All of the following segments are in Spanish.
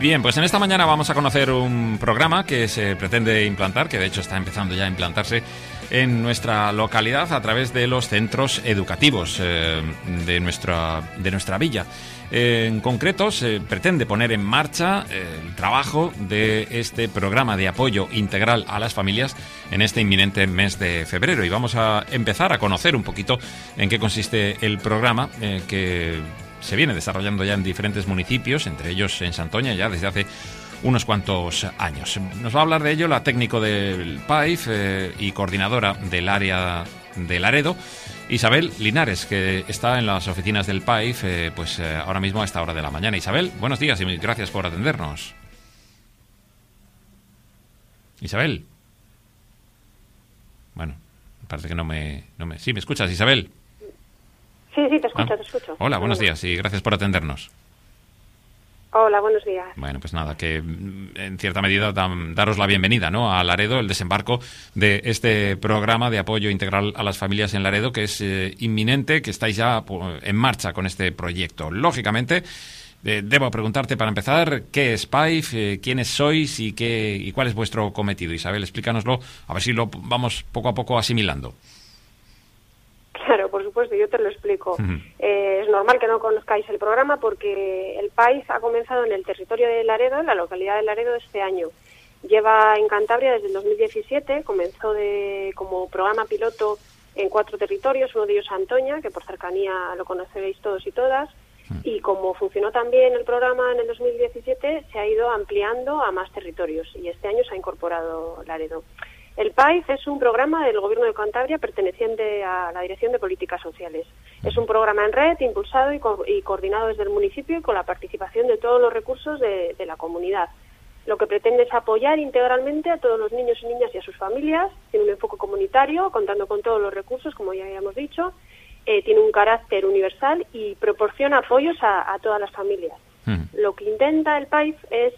Bien, pues en esta mañana vamos a conocer un programa que se pretende implantar, que de hecho está empezando ya a implantarse en nuestra localidad a través de los centros educativos de nuestra villa. En concreto, se pretende poner en marcha el trabajo de este programa de apoyo integral a las familias en este inminente mes de febrero. Y vamos a empezar a conocer un poquito en qué consiste el programa que se viene desarrollando ya en diferentes municipios, entre ellos en Santoña, ya desde hace unos cuantos años. Nos va a hablar de ello la técnico del PAIF y coordinadora del área de Laredo, Isabel Linares, que está en las oficinas del PAIF ahora mismo a esta hora de la mañana. Isabel, buenos días y gracias por atendernos. Isabel. Bueno, parece que no me... Sí, ¿me escuchas, Isabel? Sí, te escucho. Hola, buenos días y gracias por atendernos. Hola, buenos días. Bueno, pues nada, que en cierta medida daros la bienvenida, ¿no?, a Laredo, el desembarco de este programa de apoyo integral a las familias en Laredo, que es inminente, que estáis ya en marcha con este proyecto. Lógicamente, debo preguntarte para empezar, ¿qué es PAIF? ¿Quiénes sois y cuál es vuestro cometido? Isabel, explícanoslo, a ver si lo vamos poco a poco asimilando. Claro, por supuesto, yo te lo explico. Es normal que no conozcáis el programa porque el PAIF ha comenzado en el territorio de Laredo, en la localidad de Laredo, este año. Lleva en Cantabria desde el 2017, comenzó como programa piloto en 4 territorios, uno de ellos Santoña, que por cercanía lo conoceréis todos y todas, y como funcionó también el programa en el 2017, se ha ido ampliando a más territorios y este año se ha incorporado Laredo. El PAIF es un programa del Gobierno de Cantabria perteneciente a la Dirección de Políticas Sociales. Es un programa en red, impulsado y coordinado desde el municipio y con la participación de todos los recursos de la comunidad. Lo que pretende es apoyar integralmente a todos los niños y niñas y a sus familias. Tiene un enfoque comunitario, contando con todos los recursos, como ya habíamos dicho. Tiene un carácter universal y proporciona apoyos a todas las familias. Lo que intenta el PAIF es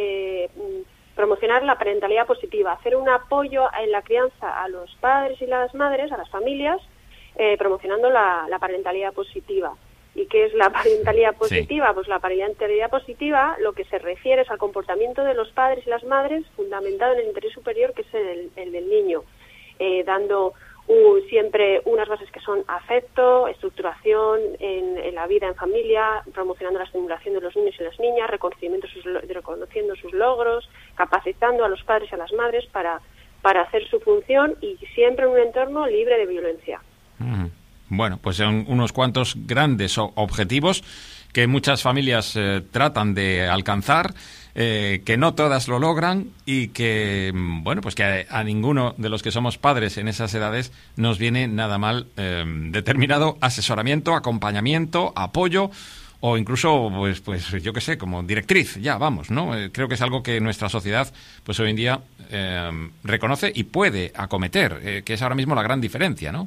promocionar la parentalidad positiva, hacer un apoyo en la crianza a los padres y las madres, a las familias, promocionando la parentalidad positiva. ¿Y qué es la parentalidad positiva? Sí. Pues la parentalidad positiva lo que se refiere es al comportamiento de los padres y las madres fundamentado en el interés superior, que es el del niño, dando siempre unas bases que son afecto, estructuración en la vida en familia, promocionando la estimulación de los niños y las niñas, reconociendo sus logros, capacitando a los padres y a las madres para hacer su función y siempre en un entorno libre de violencia. Bueno, pues son unos cuantos grandes objetivos que muchas familias tratan de alcanzar, que no todas lo logran y que, bueno, pues que a ninguno de los que somos padres en esas edades nos viene nada mal determinado asesoramiento, acompañamiento, apoyo o incluso, pues yo qué sé, como directriz, ya vamos, ¿no? Creo que es algo que nuestra sociedad, pues hoy en día reconoce y puede acometer, que es ahora mismo la gran diferencia, ¿no?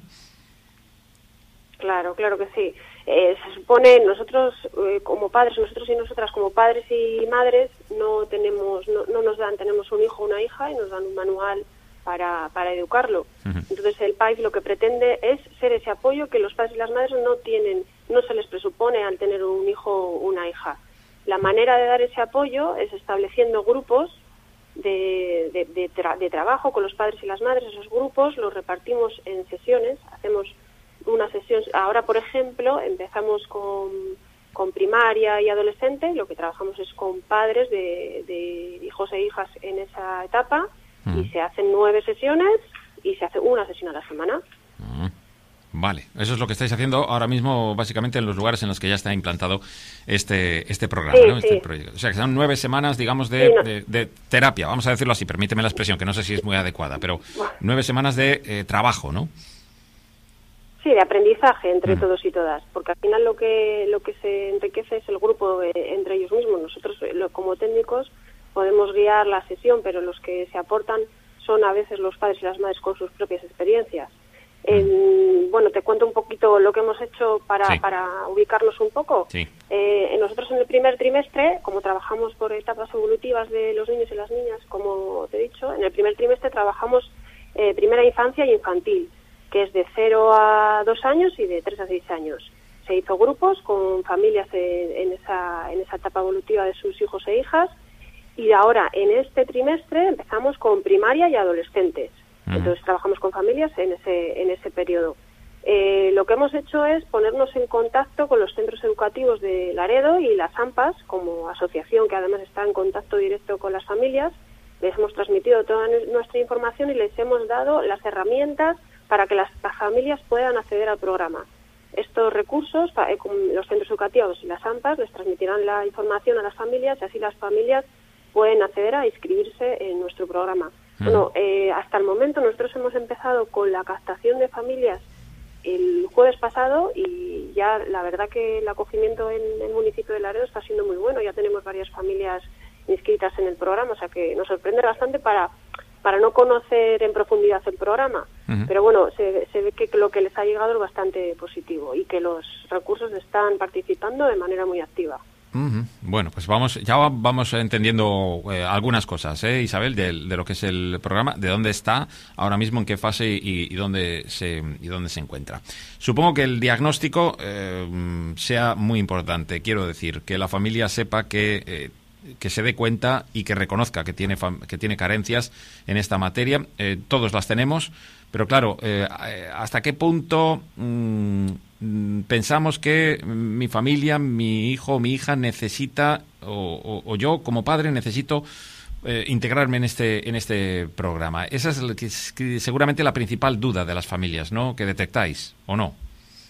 Claro que sí. Se supone nosotros como padres, nosotros y nosotras como padres y madres no nos dan, tenemos un hijo o una hija y nos dan un manual para educarlo. Entonces el PAIF lo que pretende es ser ese apoyo que los padres y las madres no se les presupone al tener un hijo o una hija. La manera de dar ese apoyo es estableciendo grupos de trabajo con los padres y las madres. Esos grupos los repartimos en sesiones, hacemos una sesión. Ahora, por ejemplo, empezamos con primaria y adolescente. Lo que trabajamos es con padres de hijos e hijas en esa etapa y se hacen 9 sesiones y se hace una sesión a la semana. Vale, eso es lo que estáis haciendo ahora mismo básicamente en los lugares en los que ya está implantado este programa, sí, ¿no? Este proyecto. O sea, que son 9 semanas, digamos, de terapia, vamos a decirlo así, permíteme la expresión, que no sé si es muy adecuada, pero 9 semanas de trabajo, ¿no? Sí, de aprendizaje entre todos y todas, porque al final lo que se enriquece es el grupo entre ellos mismos. Nosotros, como técnicos, podemos guiar la sesión, pero los que se aportan son a veces los padres y las madres con sus propias experiencias. Bueno, te cuento un poquito lo que hemos hecho para ubicarnos un poco. Sí. Nosotros en el primer trimestre, como trabajamos por etapas evolutivas de los niños y las niñas, como te he dicho, en el primer trimestre trabajamos primera infancia y infantil, que es de 0 a 2 años y de 3 a 6 años. Se hizo grupos con familias en esa etapa evolutiva de sus hijos e hijas Y ahora, en este trimestre, empezamos con primaria y adolescentes. Entonces, trabajamos con familias en ese periodo. Lo que hemos hecho es ponernos en contacto con los centros educativos de Laredo y las AMPAs, como asociación que además está en contacto directo con las familias. Les hemos transmitido toda nuestra información y les hemos dado las herramientas para que las familias puedan acceder al programa. Estos recursos, los centros educativos y las AMPAs les transmitirán la información a las familias y así las familias pueden acceder a inscribirse en nuestro programa. Bueno, hasta el momento nosotros hemos empezado con la captación de familias el jueves pasado y ya la verdad que el acogimiento en el municipio de Laredo está siendo muy bueno. Ya tenemos varias familias inscritas en el programa, o sea que nos sorprende bastante para no conocer en profundidad el programa. Pero bueno, se ve que lo que les ha llegado es bastante positivo y que los recursos están participando de manera muy activa. Bueno, pues vamos entendiendo algunas cosas, Isabel, de lo que es el programa, de dónde está ahora mismo, en qué fase y dónde se encuentra. Supongo que el diagnóstico sea muy importante. Quiero decir, que la familia sepa que se dé cuenta y que reconozca que tiene carencias en esta materia. Todos las tenemos, pero claro, ¿hasta qué punto pensamos que mi familia, mi hijo o mi hija necesita, o yo como padre necesito integrarme en este programa? Esa es seguramente la principal duda de las familias, ¿no?, que detectáis, ¿o no?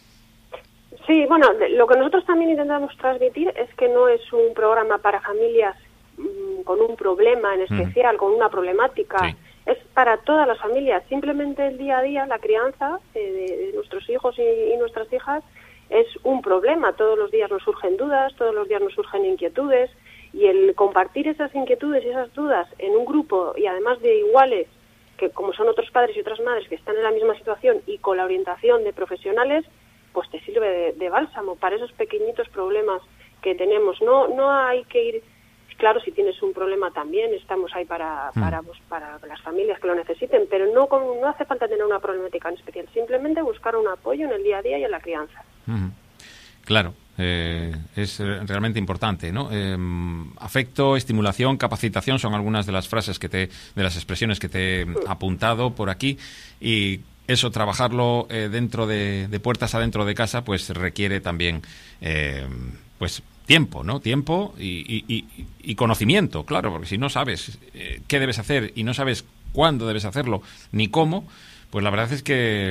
Sí, bueno, lo que nosotros también intentamos transmitir es que no es un programa para familias con un problema en especial, con una problemática. Sí. Es para todas las familias. Simplemente el día a día, la crianza de nuestros hijos y nuestras hijas es un problema. Todos los días nos surgen dudas, todos los días nos surgen inquietudes, y el compartir esas inquietudes y esas dudas en un grupo, y además de iguales, que como son otros padres y otras madres que están en la misma situación, y con la orientación de profesionales, pues te sirve de bálsamo para esos pequeñitos problemas que tenemos. No hay que ir. Claro, si tienes un problema también estamos ahí para las familias que lo necesiten, pero no hace falta tener una problemática en especial, simplemente buscar un apoyo en el día a día y en la crianza. Claro, es realmente importante, ¿no? Afecto, estimulación, capacitación son algunas de las frases de las expresiones que te he apuntado por aquí, y eso, trabajarlo dentro de puertas adentro de casa, pues requiere también pues tiempo, ¿no? Tiempo y conocimiento, claro, porque si no sabes qué debes hacer y no sabes cuándo debes hacerlo ni cómo, pues la verdad es que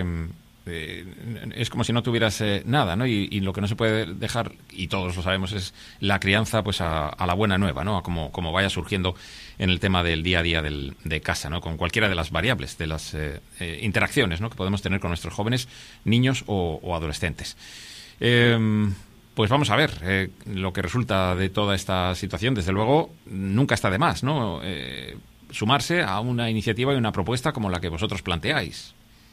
es como si no tuvieras nada, ¿no? Y lo que no se puede dejar, y todos lo sabemos, es la crianza pues a la buena nueva, ¿no? A como vaya surgiendo en el tema del día a día de casa, ¿no? Con cualquiera de las variables, de las interacciones, ¿no?, que podemos tener con nuestros jóvenes, niños o adolescentes. Pues vamos a ver lo que resulta de toda esta situación. Desde luego, nunca está de más, ¿no?, sumarse a una iniciativa y una propuesta como la que vosotros planteáis.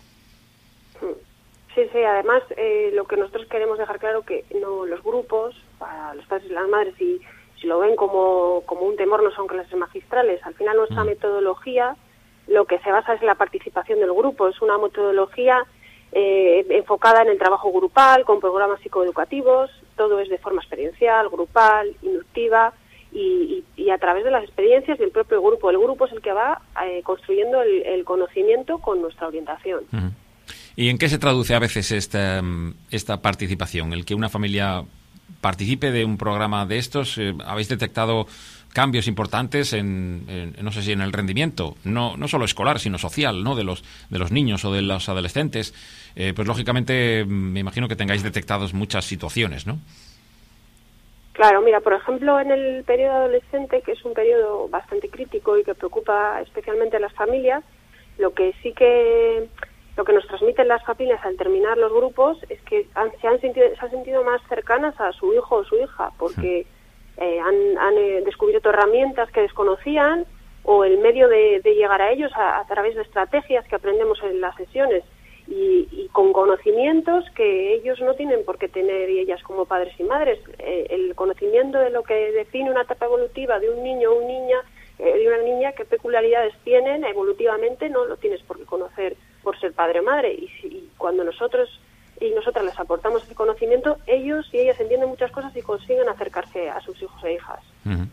Sí, además lo que nosotros queremos dejar claro que no, los grupos, para los padres y las madres, si lo ven como un temor, no son clases magistrales. Al final nuestra metodología, lo que se basa es en la participación del grupo. Es una metodología enfocada en el trabajo grupal, con programas psicoeducativos. Todo es de forma experiencial, grupal, inductiva, y a través de las experiencias del propio grupo. El grupo es el que va construyendo el conocimiento con nuestra orientación. ¿Y en qué se traduce a veces esta participación? El que una familia participe de un programa de estos, ¿habéis detectado cambios importantes no sé si en el rendimiento, no solo escolar, sino social, ¿no?, de los niños o de los adolescentes? Pues lógicamente me imagino que tengáis detectados muchas situaciones, ¿no? Claro, mira, por ejemplo, en el periodo adolescente, que es un periodo bastante crítico y que preocupa especialmente a las familias, lo que nos transmiten las familias al terminar los grupos es que se han sentido más cercanas a su hijo o su hija, porque han descubierto herramientas que desconocían, o el medio de llegar a ellos a través de estrategias que aprendemos en las sesiones, y con conocimientos que ellos no tienen por qué tener, y ellas como padres y madres. El conocimiento de lo que define una etapa evolutiva de un niño o una niña, qué peculiaridades tienen evolutivamente, no lo tienes por qué conocer por ser padre o madre, y cuando nosotros y nosotras les aportamos ese conocimiento, ellos y ellas entienden muchas cosas y consiguen acercarse a sus hijos e hijas.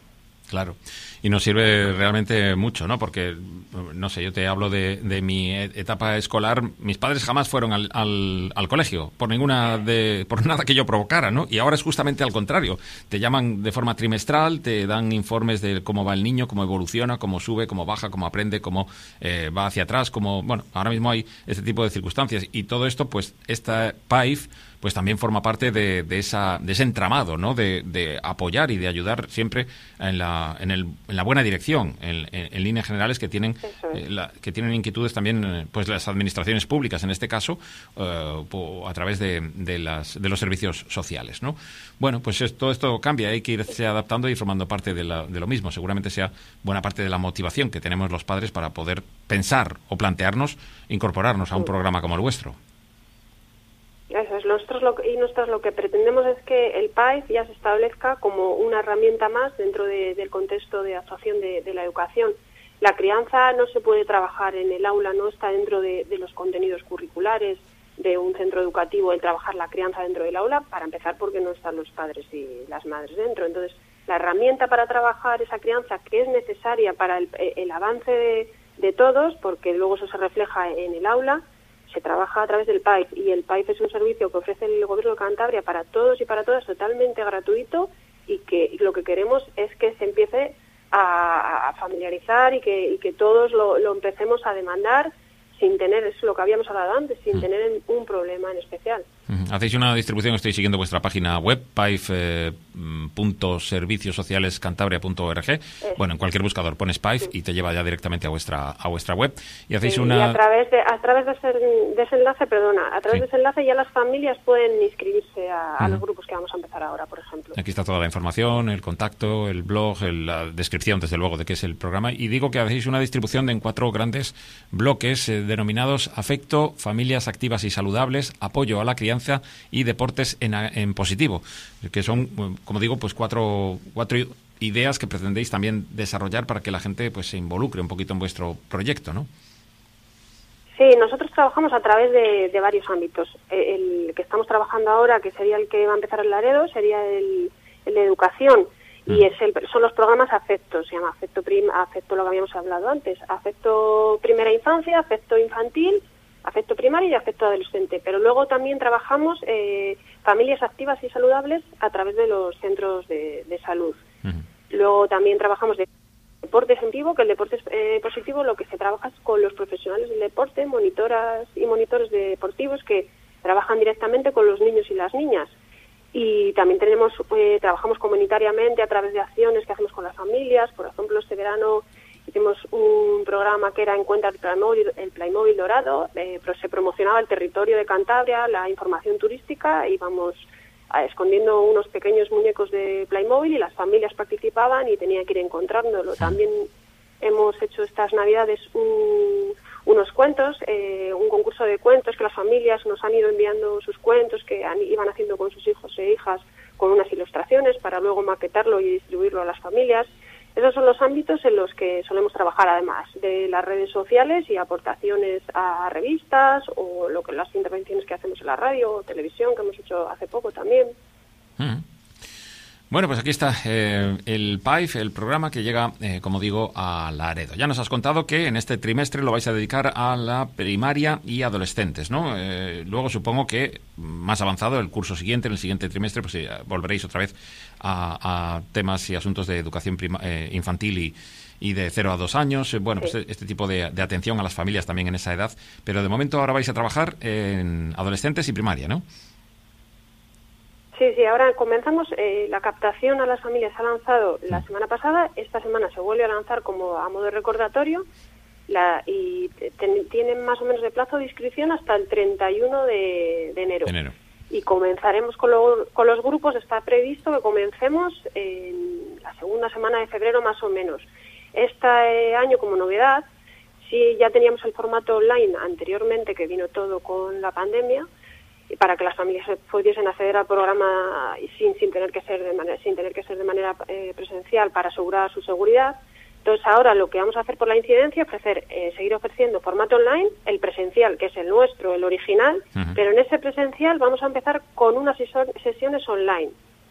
Claro, y nos sirve realmente mucho, ¿no? Porque, no sé, yo te hablo de mi etapa escolar. Mis padres jamás fueron al colegio por nada que yo provocara, ¿no? Y ahora es justamente al contrario. Te llaman de forma trimestral, te dan informes de cómo va el niño, cómo evoluciona, cómo sube, cómo baja, cómo aprende, cómo va hacia atrás, bueno, ahora mismo hay este tipo de circunstancias y todo esto, pues esta PAIF pues también forma parte de ese entramado, ¿no? De apoyar y de ayudar siempre en la buena dirección, en líneas generales que tienen que tienen inquietudes también, pues las administraciones públicas en este caso, a través de los servicios sociales, ¿no? Bueno, pues todo esto cambia, hay que irse adaptando y formando parte de lo mismo. Seguramente sea buena parte de la motivación que tenemos los padres para poder pensar o plantearnos incorporarnos a un programa como el vuestro. Eso es, nosotros lo que pretendemos es que el PAIF ya se establezca como una herramienta más dentro del contexto de actuación de la educación. La crianza no se puede trabajar en el aula, no está dentro de los contenidos curriculares de un centro educativo el trabajar la crianza dentro del aula, para empezar porque no están los padres y las madres dentro. Entonces, la herramienta para trabajar esa crianza, que es necesaria para el avance de todos, porque luego eso se refleja en el aula, se trabaja a través del PAIF, y el PAIF es un servicio que ofrece el Gobierno de Cantabria para todos y para todas, totalmente gratuito, y que lo que queremos es que se empiece a familiarizar y que todos lo empecemos a demandar sin tener, es lo que habíamos hablado antes, sin tener un problema en especial. Hacéis una distribución, estoy siguiendo vuestra página web, paif.serviciosocialescantabria.org. Bueno, en cualquier buscador pones PAIF y te lleva ya directamente a vuestra web. Y hacéis y a través de ese enlace, de ese enlace ya las familias pueden inscribirse a los grupos que vamos a empezar ahora, por ejemplo. Aquí está toda la información, el contacto, el blog, la descripción, desde luego, de qué es el programa. Y digo que hacéis una distribución en 4 grandes bloques denominados afecto, familias activas y saludables, apoyo a la crianza y deportes en positivo, que son, como digo, pues cuatro ideas que pretendéis también desarrollar para que la gente pues se involucre un poquito en vuestro proyecto, ¿no? Sí, nosotros trabajamos a través de varios ámbitos. El que estamos trabajando ahora, que sería el que va a empezar en Laredo, sería el de educación, y son los programas afectos, se llama afecto lo que habíamos hablado antes, afecto primera infancia, afecto infantil, afecto primario y afecto adolescente, pero luego también trabajamos familias activas y saludables a través de los centros de salud. Luego también trabajamos de deportes en vivo, que el deporte positivo lo que se trabaja es con los profesionales del deporte, monitoras y monitores deportivos que trabajan directamente con los niños y las niñas. Y también trabajamos comunitariamente a través de acciones que hacemos con las familias. Por ejemplo, este verano hicimos un programa que era Encuentra el Playmobil Dorado, se promocionaba el territorio de Cantabria, la información turística, íbamos escondiendo unos pequeños muñecos de Playmobil y las familias participaban y tenían que ir encontrándolo. También hemos hecho estas Navidades unos cuentos, un concurso de cuentos que las familias nos han ido enviando sus cuentos que iban haciendo con sus hijos e hijas con unas ilustraciones para luego maquetarlo y distribuirlo a las familias. Esos son los ámbitos en los que solemos trabajar, además de las redes sociales y aportaciones a revistas o las intervenciones que hacemos en la radio o televisión, que hemos hecho hace poco también. Bueno, pues aquí está el PAIF, el programa que llega, como digo, a Laredo. Ya nos has contado que en este trimestre lo vais a dedicar a la primaria y adolescentes, ¿no? Luego supongo que más avanzado el curso siguiente, en el siguiente trimestre, pues volveréis otra vez a temas y asuntos de educación infantil y de 0 a 2 años. Bueno, pues este tipo de atención a las familias también en esa edad. Pero de momento ahora vais a trabajar en adolescentes y primaria, ¿no? Sí, ahora comenzamos. La captación a las familias se ha lanzado la semana pasada. Esta semana se vuelve a lanzar como a modo de recordatorio y tienen más o menos de plazo de inscripción hasta el 31 de enero. Y comenzaremos con los grupos. Está previsto que comencemos en la segunda semana de febrero más o menos. Este año, como novedad, sí ya teníamos el formato online anteriormente, que vino todo con la pandemia, para que las familias pudiesen acceder al programa sin tener que ser de manera presencial, para asegurar su seguridad. Entonces ahora lo que vamos a hacer por la incidencia es seguir ofreciendo formato online, el presencial, que es el nuestro, el original, pero en ese presencial vamos a empezar con unas sesiones online.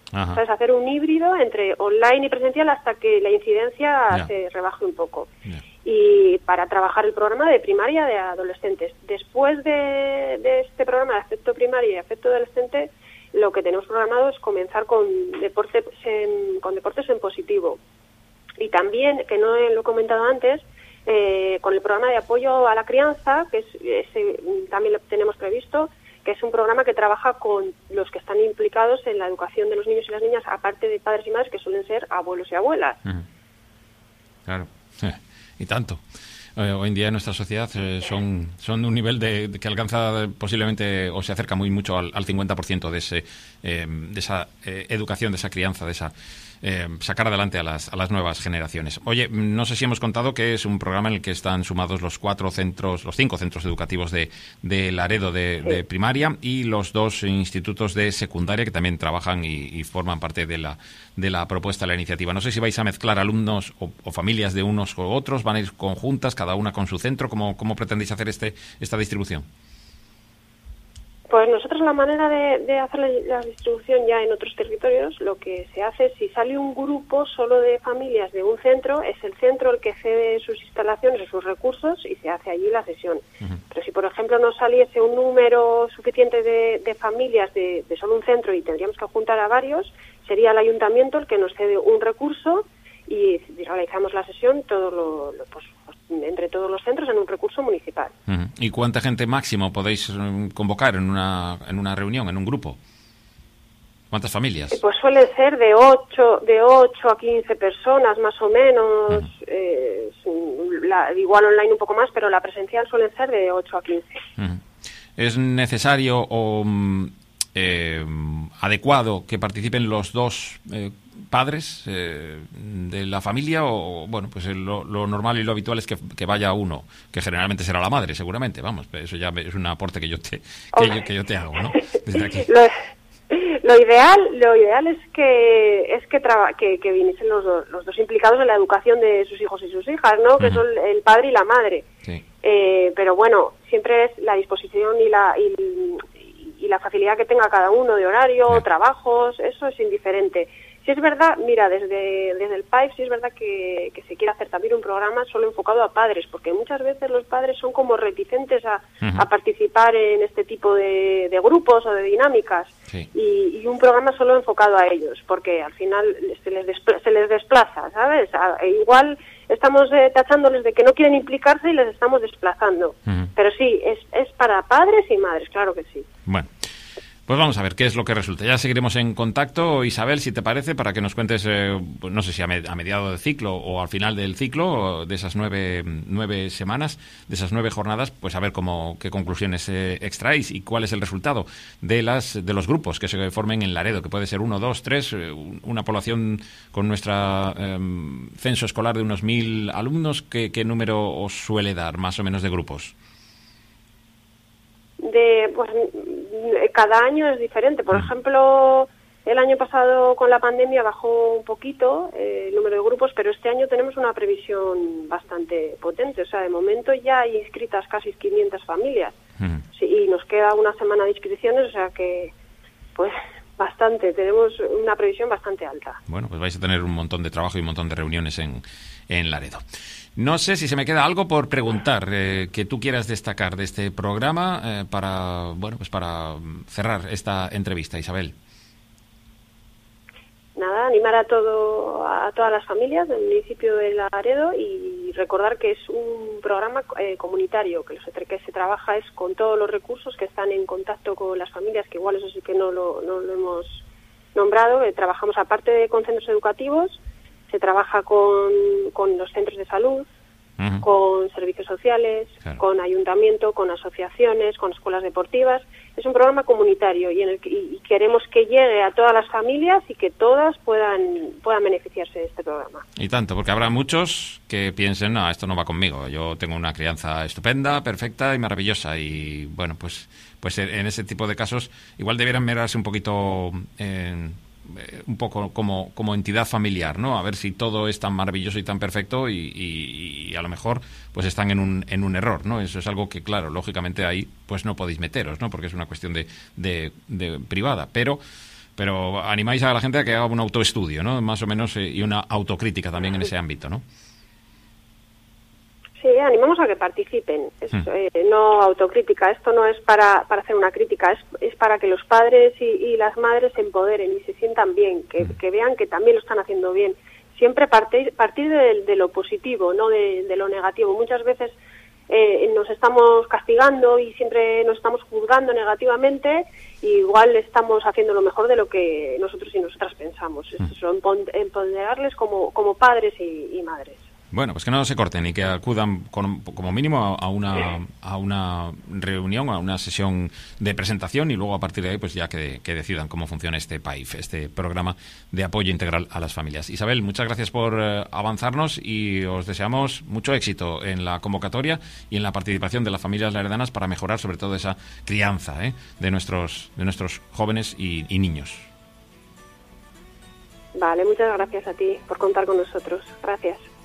¿Sabes? Hacer un híbrido entre online y presencial hasta que la incidencia se rebaje un poco. Y para trabajar el programa de primaria de adolescentes. Después de este programa de afecto primario y afecto adolescente, lo que tenemos programado es comenzar con deportes en positivo. Y también, que no lo he comentado antes, con el programa de apoyo a la crianza, que también lo tenemos previsto, que es un programa que trabaja con los que están implicados en la educación de los niños y las niñas, aparte de padres y madres que suelen ser abuelos y abuelas. Claro, y tanto. Hoy en día en nuestra sociedad son de un nivel que alcanza posiblemente o se acerca muy mucho al 50% de esa educación, de esa crianza, de esa sacar adelante a las nuevas generaciones. Oye, no sé si hemos contado que es un programa en el que están sumados los 5 centros educativos de Laredo de primaria y los 2 institutos de secundaria que también trabajan y forman parte de la propuesta de la iniciativa. No sé si vais a mezclar alumnos o familias de unos o otros, van a ir conjuntas, cada una con su centro. ¿Cómo pretendéis hacer esta distribución? Pues nosotros la manera de hacer la distribución ya en otros territorios, lo que se hace es, si sale un grupo solo de familias de un centro, es el centro el que cede sus instalaciones o sus recursos y se hace allí la sesión. Pero si, por ejemplo, no saliese un número suficiente de familias de solo un centro y tendríamos que juntar a varios, sería el ayuntamiento el que nos cede un recurso y realizamos la sesión pues, entre todos los centros en un recurso municipal. ¿Y cuánta gente máximo podéis convocar en una reunión, en un grupo? ¿Cuántas familias? Pues suelen ser de 8 a 15 personas más o menos, igual online un poco más, pero la presencial suelen ser de 8 a 15. ¿Es necesario o adecuado que participen los 2 padres de la familia o bueno, pues lo normal y lo habitual es que vaya uno, que generalmente será la madre, seguramente, vamos, eso ya es un aporte que yo te hago, ¿no? Desde aquí. Lo ideal es que viniesen los dos implicados en la educación de sus hijos y sus hijas, ¿no? Que son el padre y la madre. Sí. Pero bueno, siempre es la disposición y la facilidad que tenga cada uno de horario, trabajos, eso es indiferente. Si es verdad, mira, desde el PAIF sí es verdad que se quiere hacer también un programa solo enfocado a padres, porque muchas veces los padres son como reticentes a participar en este tipo de grupos o de dinámicas, y un programa solo enfocado a ellos, porque al final se les desplaza, ¿sabes? Igual estamos tachándoles de que no quieren implicarse y les estamos desplazando, pero sí, es para padres y madres, claro que sí. Bueno. Pues vamos a ver qué es lo que resulta. Ya seguiremos en contacto, Isabel, si te parece, para que nos cuentes, no sé si a mediado del ciclo o al final del ciclo, de esas 9 semanas, de esas 9 jornadas, pues a ver qué conclusiones extraéis y cuál es el resultado de los grupos que se formen en Laredo, que puede ser 1, 2, 3, una población con nuestra censo escolar de unos 1.000 alumnos. ¿Qué número os suele dar, más o menos, de grupos? Pues cada año es diferente. Por ejemplo, el año pasado con la pandemia bajó un poquito el número de grupos, pero este año tenemos una previsión bastante potente. O sea, de momento ya hay inscritas casi 500 familias. Sí, y nos queda una semana de inscripciones, o sea que, pues, bastante. Tenemos una previsión bastante alta. Bueno, pues vais a tener un montón de trabajo y un montón de reuniones en Laredo. No sé si se me queda algo por preguntar que tú quieras destacar de este programa para cerrar esta entrevista, Isabel. Nada, animar a todas las familias del municipio de Laredo y recordar que es un programa comunitario, que se trabaja es con todos los recursos que están en contacto con las familias, que igual eso sí que no lo hemos nombrado. Trabajamos aparte con centros educativos, se trabaja con los centros de salud, con servicios sociales, con ayuntamiento, con asociaciones, con escuelas deportivas. Es un programa comunitario y queremos que llegue a todas las familias y que todas puedan beneficiarse de este programa. Y tanto, porque habrá muchos que piensen, no, esto no va conmigo, yo tengo una crianza estupenda, perfecta y maravillosa, y bueno, pues en ese tipo de casos igual debieran mirarse un poquito un poco como entidad familiar, ¿no? A ver si todo es tan maravilloso y tan perfecto y a lo mejor pues están en un error, ¿no? Eso es algo que, claro, lógicamente ahí pues no podéis meteros, ¿no? Porque es una cuestión de privada, pero pero animáis a la gente a que haga un autoestudio, ¿no? Más o menos, y una autocrítica también en ese ámbito, ¿no? Sí, animamos a que participen. No autocrítica. Esto no es para hacer una crítica, es para que los padres y las madres se empoderen y se sientan bien, que vean que también lo están haciendo bien. Siempre partir de lo positivo, no de lo negativo. Muchas veces nos estamos castigando y siempre nos estamos juzgando negativamente, y igual estamos haciendo lo mejor de lo que nosotros y nosotras pensamos. Eso, empoderarles como padres y madres. Bueno, pues que no se corten y que acudan como mínimo a una reunión, a una sesión de presentación, y luego a partir de ahí pues ya que decidan cómo funciona este PAIF, este programa de apoyo integral a las familias. Isabel, muchas gracias por avanzarnos y os deseamos mucho éxito en la convocatoria y en la participación de las familias laredanas para mejorar sobre todo esa crianza de nuestros jóvenes y niños. Vale, muchas gracias a ti por contar con nosotros. Gracias.